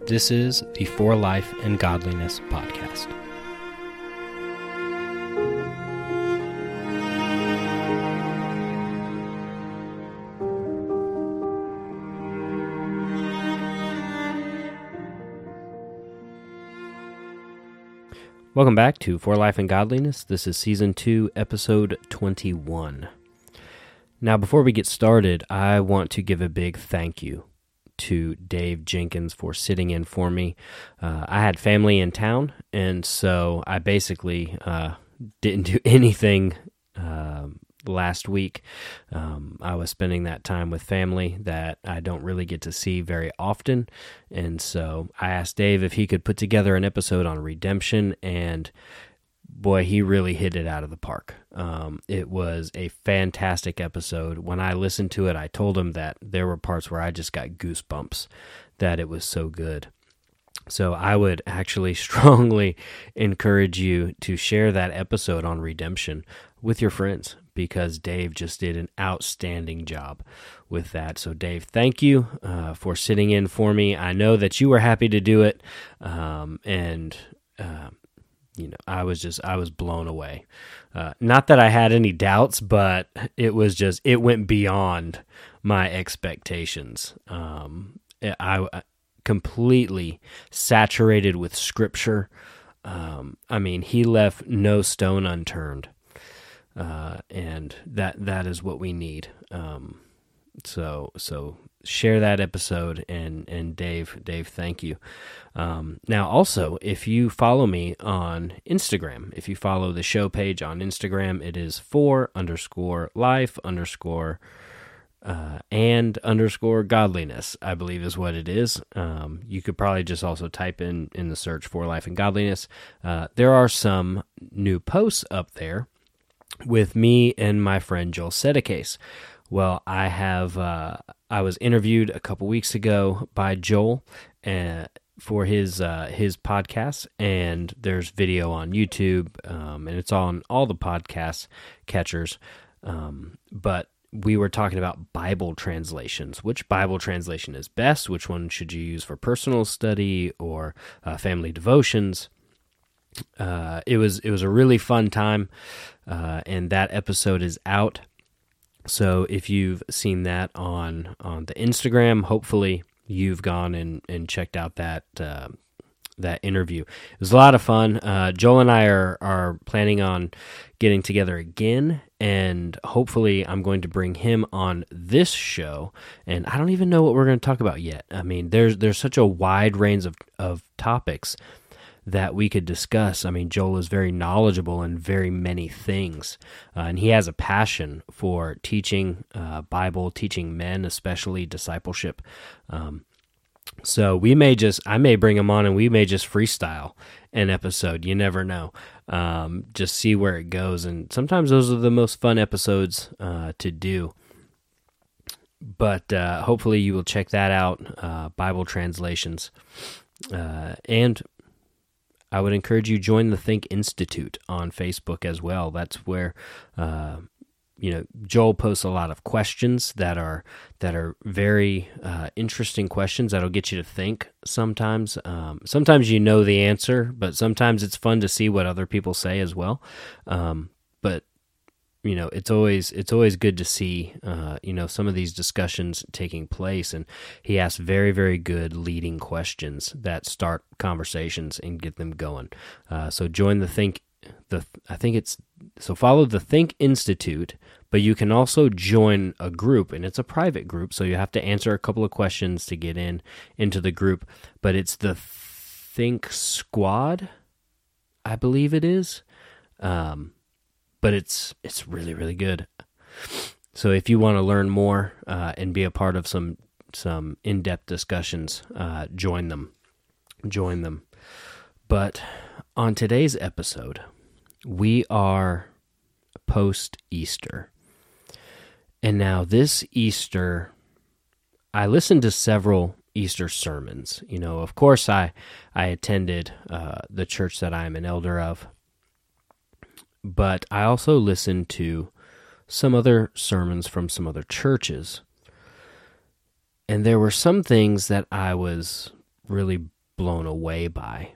This is the For Life and Godliness podcast. Welcome back to For Life and Godliness. This is Season 2, Episode 21. Now, before we get started, I want to give a big thank you to Dave Jenkins for sitting in for me. I had family in town, and so I basically didn't do anything last week. I was spending that time with family that I don't really get to see very often, and so I asked Dave if he could put together an episode on redemption, and boy, he really hit it out of the park. It was a fantastic episode. When I listened to it, I told him that there were parts where I just got goosebumps, that it was so good. So I would actually strongly encourage you to share that episode on redemption with your friends, because Dave just did an outstanding job with that. So Dave, thank you for sitting in for me. I know that you were happy to do it, I was blown away. Not that I had any doubts, but it went beyond my expectations. I completely saturated with Scripture. He left no stone unturned, and that is what we need. So share that episode, and Dave, thank you. Now, also, if you follow me on Instagram, if you follow the show page on Instagram, it is for_life_and_godliness, I believe is what it is. You could probably just also type in the search for Life and Godliness. There are some new posts up there with me and my friend Joel Sedekase. Well, I was interviewed a couple weeks ago by Joel for his podcast, and there's video on YouTube, and it's on all the podcast catchers. But we were talking about Bible translations. Which Bible translation is best? Which one should you use for personal study or family devotions? It was a really fun time, and that episode is out. So if you've seen that on the Instagram, hopefully you've gone and checked out that interview. It was a lot of fun. Joel and I are planning on getting together again, and hopefully I'm going to bring him on this show. And I don't even know what we're going to talk about yet. I mean, there's such a wide range of topics that we could discuss. I mean, Joel is very knowledgeable in very many things, and he has a passion for teaching Bible, teaching men, especially discipleship. So I may bring him on, and we may just freestyle an episode. You never know. Just see where it goes, and sometimes those are the most fun episodes to do. But hopefully you will check that out, Bible translations, and I would encourage you to join the Think Institute on Facebook as well. That's where Joel posts a lot of questions that are very interesting questions that'll get you to think. Sometimes you know the answer, but sometimes it's fun to see what other people say as well. But it's always good to see some of these discussions taking place, and he asks very, very good leading questions that start conversations and get them going. So join follow the Think Institute, but you can also join a group, and it's a private group, so you have to answer a couple of questions to get into the group. But it's the Think Squad, I believe it is. But it's really, really good. So if you want to learn more and be a part of some in-depth discussions, join them. But on today's episode, we are post-Easter. And now this Easter, I listened to several Easter sermons. Of course, I attended the church that I am an elder of. But I also listened to some other sermons from some other churches. And there were some things that I was really blown away by.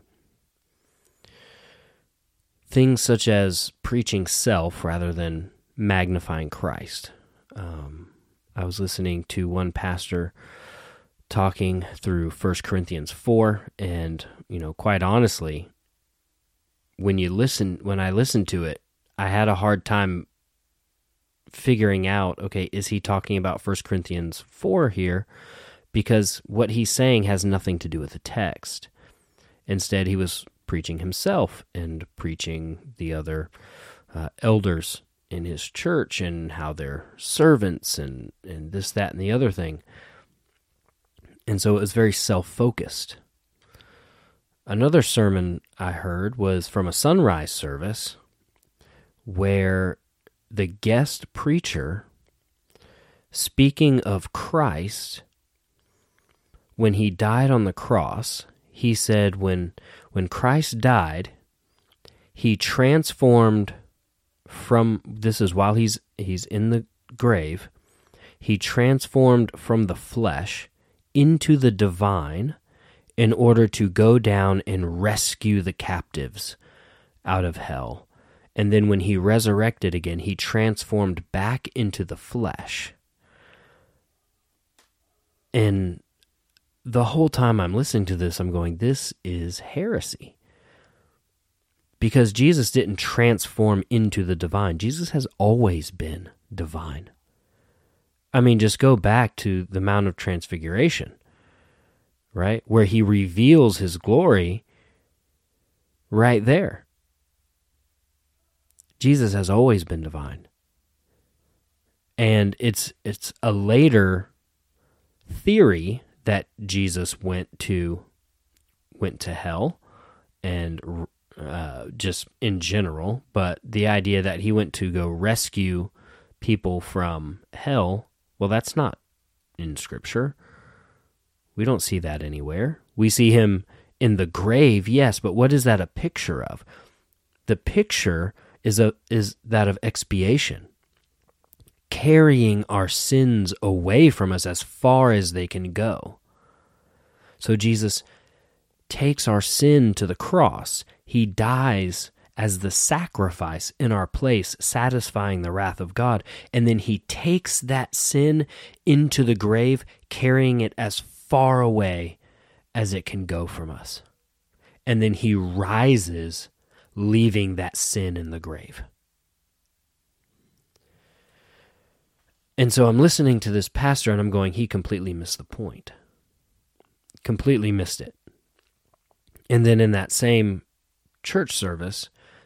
Things such as preaching self rather than magnifying Christ. I was listening to one pastor talking through 1 Corinthians 4, and, quite honestly, when I listened to it, I had a hard time figuring out, okay, is he talking about 1 Corinthians 4 here? Because what he's saying has nothing to do with the text. Instead, he was preaching himself and preaching the other elders in his church and how they're servants and this, that, and the other thing. And so it was very self-focused. Another sermon I heard was from a sunrise service where the guest preacher, speaking of Christ, when he died on the cross, he said when Christ died, he transformed from, this is while he's in the grave, he transformed from the flesh into the divine in order to go down and rescue the captives out of hell. And then when he resurrected again, he transformed back into the flesh. And the whole time I'm listening to this, I'm going, this is heresy. Because Jesus didn't transform into the divine. Jesus has always been divine. I mean, just go back to the Mount of Transfiguration, right? Where he reveals his glory right there. Jesus has always been divine. And it's a later theory that Jesus went to hell, and just in general, but the idea that he went to go rescue people from hell, well, that's not in Scripture. We don't see that anywhere. We see him in the grave, yes, but what is that a picture of? The picture is that of expiation, carrying our sins away from us as far as they can go. So Jesus takes our sin to the cross. He dies as the sacrifice in our place, satisfying the wrath of God. And then he takes that sin into the grave, carrying it as far away as it can go from us. And then he rises, leaving that sin in the grave. And so I'm listening to this pastor and I'm going, he completely missed the point. Completely missed it. And then in that same church service,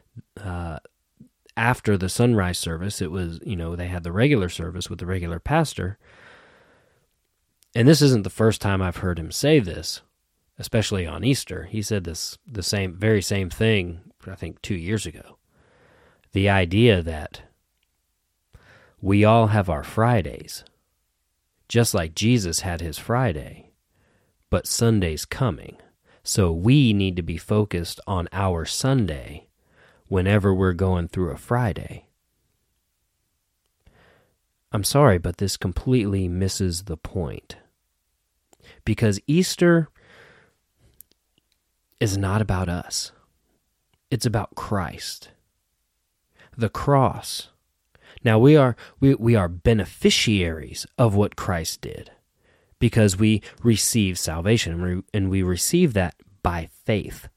after the sunrise service, it was, they had the regular service with the regular pastor. And this isn't the first time I've heard him say this, especially on Easter. He said this, very same thing, I think 2 years ago. The idea that we all have our Fridays, just like Jesus had his Friday, but Sunday's coming. So we need to be focused on our Sunday whenever we're going through a Friday. I'm sorry, but this completely misses the point. Because Easter is not about us. It's about Christ. The cross. Now we are beneficiaries of what Christ did, because we receive salvation, and we receive that by faith.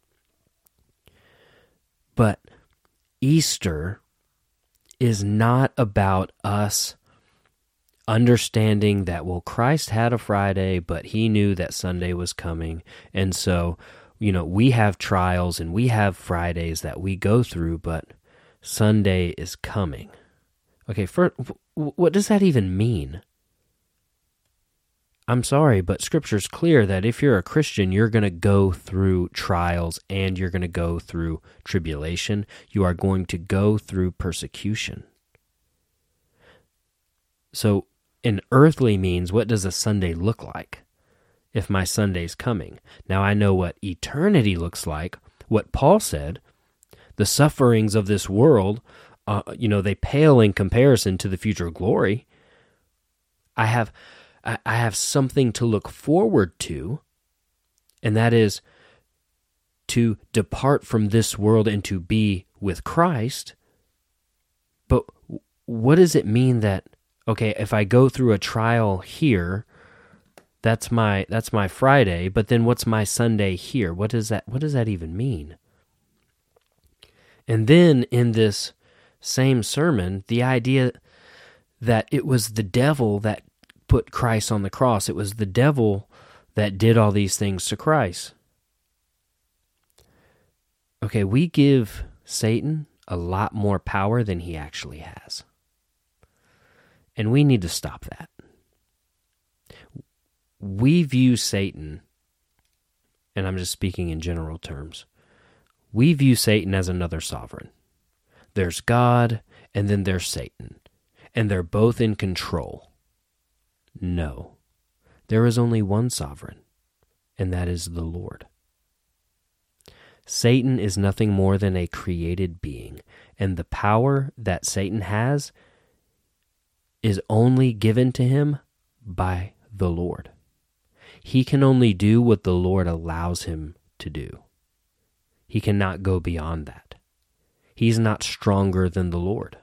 But Easter is not about us understanding that, well, Christ had a Friday, but he knew that Sunday was coming, and so, we have trials and we have Fridays that we go through, but Sunday is coming. Okay, what does that even mean? I'm sorry, but Scripture's clear that if you're a Christian, you're going to go through trials and you're going to go through tribulation. You are going to go through persecution. So, in earthly means, what does a Sunday look like if my Sunday's coming? Now, I know what eternity looks like. What Paul said, the sufferings of this world, they pale in comparison to the future glory. I have something to look forward to, and that is to depart from this world and to be with Christ. But what does it mean that, okay, if I go through a trial here, that's my Friday, but then what's my Sunday here? What does that even mean? And then in this same sermon, the idea that it was the devil that put Christ on the cross. It was the devil that did all these things to Christ. Okay, we give Satan a lot more power than he actually has. And we need to stop that. We view Satan, and I'm just speaking in general terms, we view Satan as another sovereign. There's God, and then there's Satan, and they're both in control. No, there is only one sovereign, and that is the Lord. Satan is nothing more than a created being, and the power that Satan has is only given to him by the Lord. He can only do what the Lord allows him to do. He cannot go beyond that. He's not stronger than the Lord.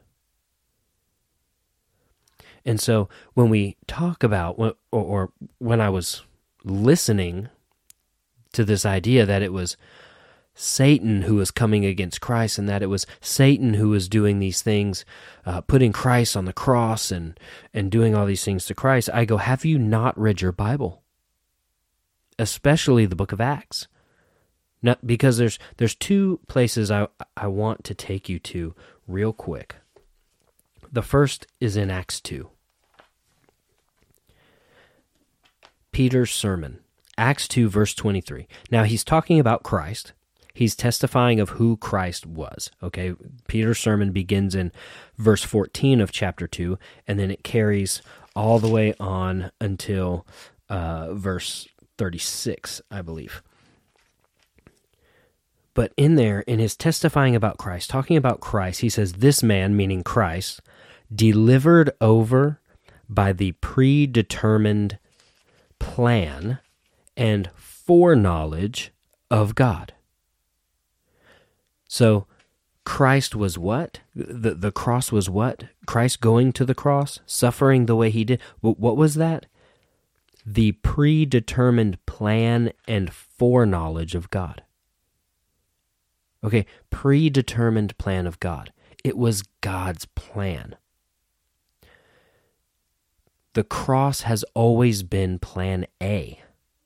And so when we talk about, or when I was listening to this idea that it was Satan who was coming against Christ, and that it was Satan who was doing these things, putting Christ on the cross and doing all these things to Christ, I go, have you not read your Bible? Especially the book of Acts. Not, because there's two places I want to take you to real quick. The first is in Acts 2. Peter's sermon, Acts 2, verse 23. Now, he's talking about Christ. He's testifying of who Christ was, okay? Peter's sermon begins in verse 14 of chapter 2, and then it carries all the way on until verse 36, I believe. But in there, in his testifying about Christ, talking about Christ, he says, this man, meaning Christ, delivered over by the predetermined plan and foreknowledge of God. So Christ was what? The cross was what? Christ going to the cross, suffering the way he did. What was that? The predetermined plan and foreknowledge of God. Okay, predetermined plan of God. It was God's plan. The cross has always been plan A.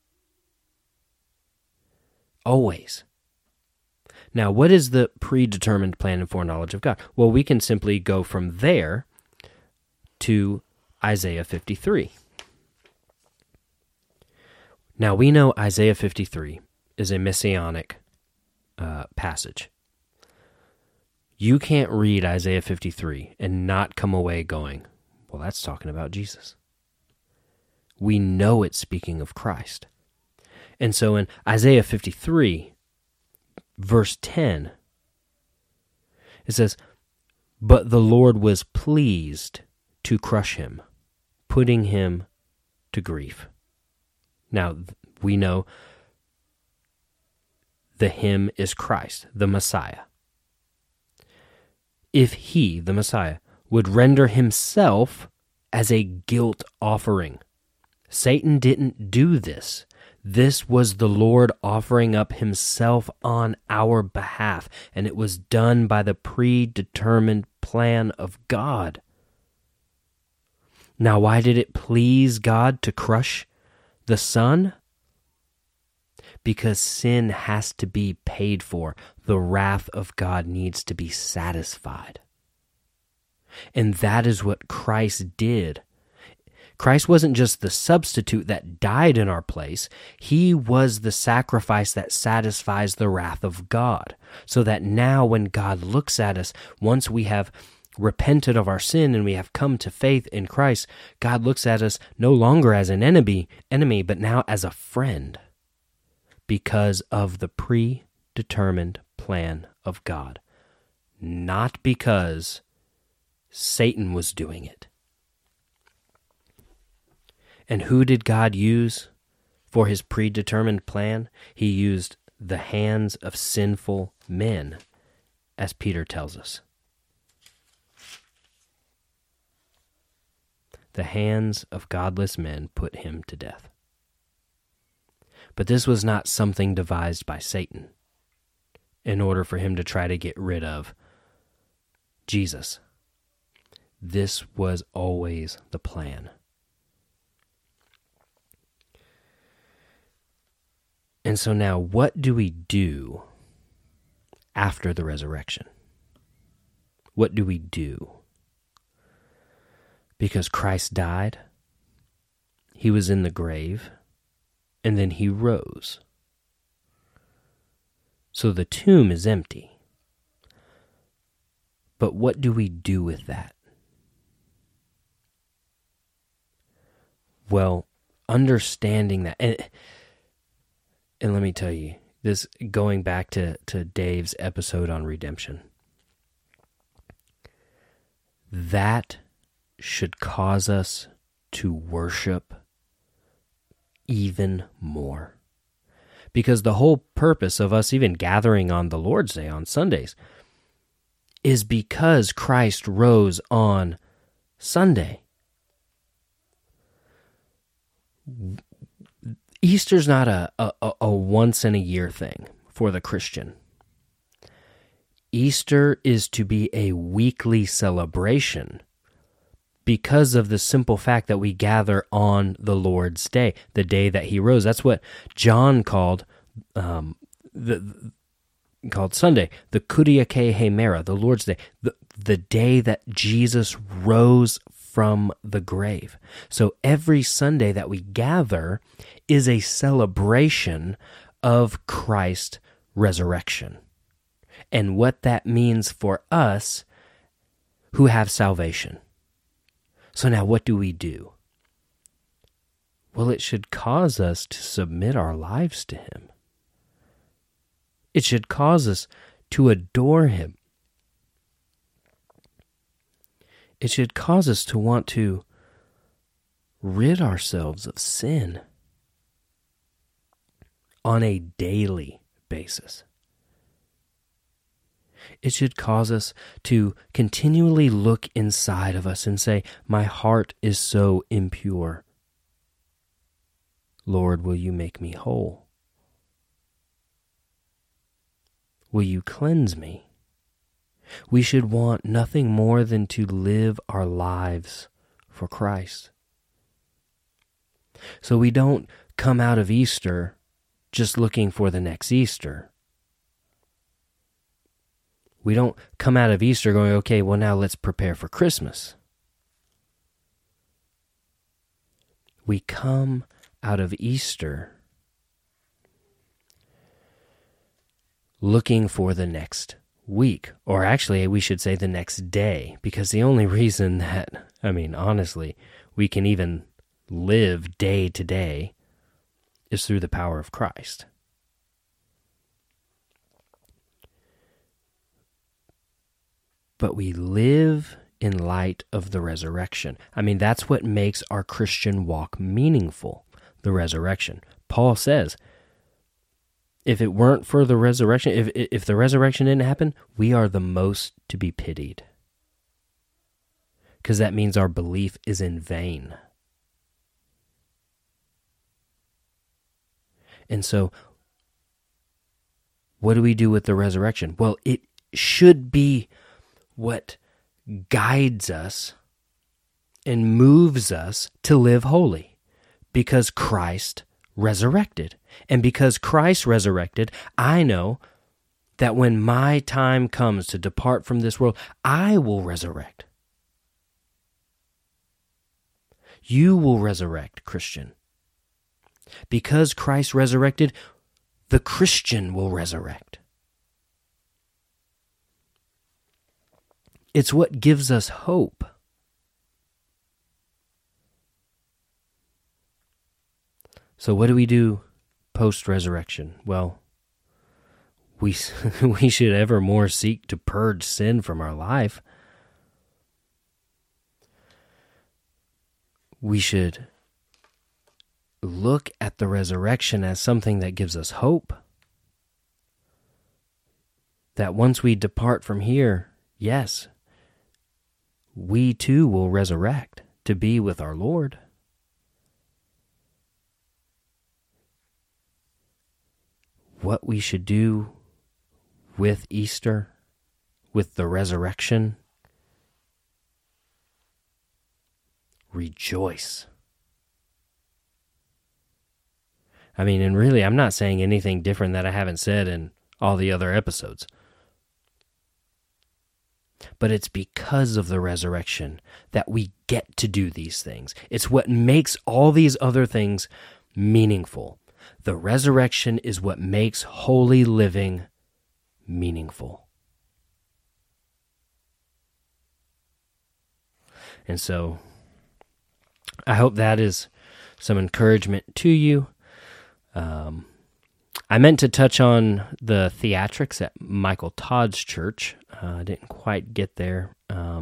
Always. Now, what is the predetermined plan and foreknowledge of God? Well, we can simply go from there to Isaiah 53. Now, we know Isaiah 53 is a messianic passage. You can't read Isaiah 53 and not come away going, well, that's talking about Jesus. We know it's speaking of Christ. And so in Isaiah 53, verse 10, it says, but the Lord was pleased to crush him, putting him to grief. Now, we know the him is Christ, the Messiah. If he, the Messiah, would render himself as a guilt offering. Satan didn't do this. This was the Lord offering up himself on our behalf, and it was done by the predetermined plan of God. Now, why did it please God to crush the Son? Because sin has to be paid for. The wrath of God needs to be satisfied. And that is what Christ did. Christ wasn't just the substitute that died in our place. He was the sacrifice that satisfies the wrath of God. So that now when God looks at us, once we have repented of our sin and we have come to faith in Christ, God looks at us no longer as an enemy, but now as a friend, because of the predetermined plan of God, not because Satan was doing it. And who did God use For his predetermined plan, he used the hands of sinful men, as Peter tells us. The hands of godless men put him to death. But this was not something devised by Satan in order for him to try to get rid of Jesus. This was always the plan. And so now, what do we do after the resurrection? What do we do? Because Christ died, he was in the grave, and then he rose. So the tomb is empty. But what do we do with that? Well, understanding that, and let me tell you, this going back to Dave's episode on redemption, that should cause us to worship even more. Because the whole purpose of us even gathering on the Lord's Day on Sundays is because Christ rose on Sunday. Easter's not a once-in-a-year thing for the Christian. Easter is to be a weekly celebration because of the simple fact that we gather on the Lord's Day, the day that he rose. That's what John called Sunday, the Kuriake Hemera, the Lord's Day, the day that Jesus rose from the grave. So every Sunday that we gather is a celebration of Christ's resurrection and what that means for us who have salvation. So now what do we do? Well, it should cause us to submit our lives to him. It should cause us to adore him. It should cause us to want to rid ourselves of sin on a daily basis. It should cause us to continually look inside of us and say, my heart is so impure. Lord, will you make me whole? Will you cleanse me? We should want nothing more than to live our lives for Christ. So we don't come out of Easter just looking for the next Easter. We don't come out of Easter going, okay, well now let's prepare for Christmas. We come out of Easter looking for the next week, or actually we should say the next day, because the only reason that, honestly, we can even live day to day is through the power of Christ. But we live in light of the resurrection. That's what makes our Christian walk meaningful, the resurrection. Paul says, if it weren't for the resurrection, if the resurrection didn't happen, we are the most to be pitied. Because that means our belief is in vain. And so, what do we do with the resurrection? Well, it should be what guides us and moves us to live holy, because Christ resurrected. And because Christ resurrected, I know that when my time comes to depart from this world, I will resurrect. You will resurrect, Christian. Because Christ resurrected, the Christian will resurrect. It's what gives us hope. So what do we do post-resurrection? Well, we should evermore seek to purge sin from our life. We should look at the resurrection as something that gives us hope. That once we depart from here, yes, we too will resurrect to be with our Lord. What we should do with Easter, with the resurrection, rejoice. I mean, and really, I'm not saying anything different that I haven't said in all the other episodes. But it's because of the resurrection that we get to do these things. It's what makes all these other things meaningful. The resurrection is what makes holy living meaningful. And so, I hope that is some encouragement to you. I meant to touch on the theatrics at Michael Todd's church. I didn't quite get there.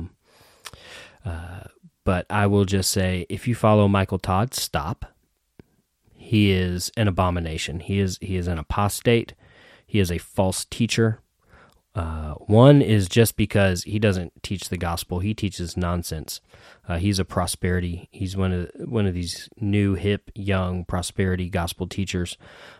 But I will just say, if you follow Michael Todd, stop. He is an abomination. He is an apostate. He is a false teacher. One is just because he doesn't teach the gospel. He teaches nonsense. He's a prosperity. He's one of these new, hip, young prosperity gospel teachers.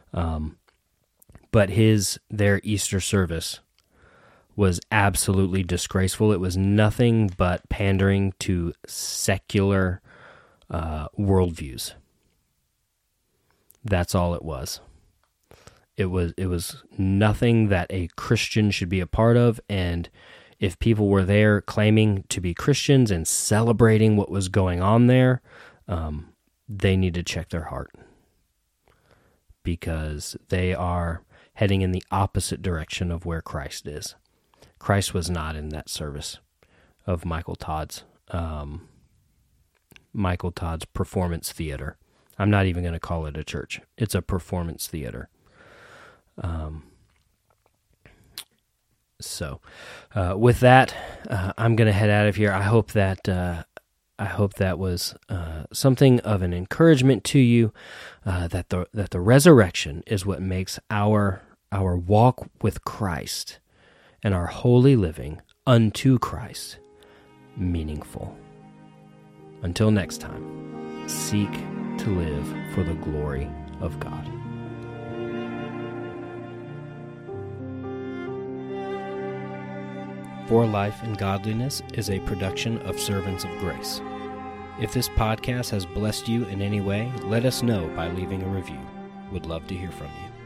But their Easter service was absolutely disgraceful. It was nothing but pandering to secular worldviews. That's all it was. It was nothing that a Christian should be a part of, and if people were there claiming to be Christians and celebrating what was going on there, they need to check their heart, because they are heading in the opposite direction of where Christ is. Christ was not in that service of Michael Todd's performance theater. I'm not even going to call it a church. It's a performance theater. With that, I'm going to head out of here. I hope that was something of an encouragement to you. That the resurrection is what makes our walk with Christ and our holy living unto Christ meaningful. Until next time, seek to live for the glory of God. For Life and Godliness is a production of Servants of Grace. If this podcast has blessed you in any way, let us know by leaving a review. Would love to hear from you.